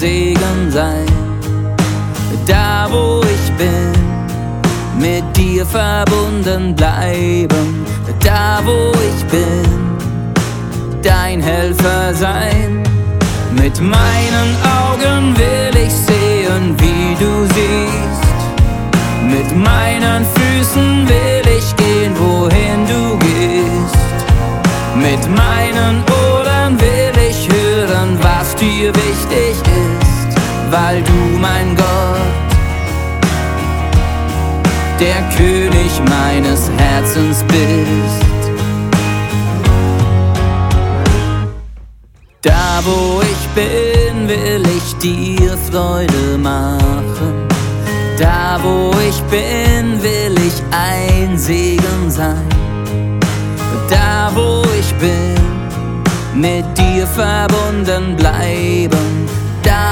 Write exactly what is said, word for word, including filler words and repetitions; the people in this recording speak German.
Segen sein. Da wo ich bin, mit dir verbunden bleiben. Da wo ich bin, dein Helfer sein. Mit meinen Augen will ich sehen, wie du siehst. Mit meinen Füßen will ich gehen, wohin du gehst. Mit meinen Ohren will ich hören, was dir wichtig ist, weil du mein Gott, der König meines Herzens bist. Da wo ich bin, will ich dir Freude machen. Da wo ich bin, will ich ein Segen sein. Da wo ich bin, mit dir verbunden bleiben. Da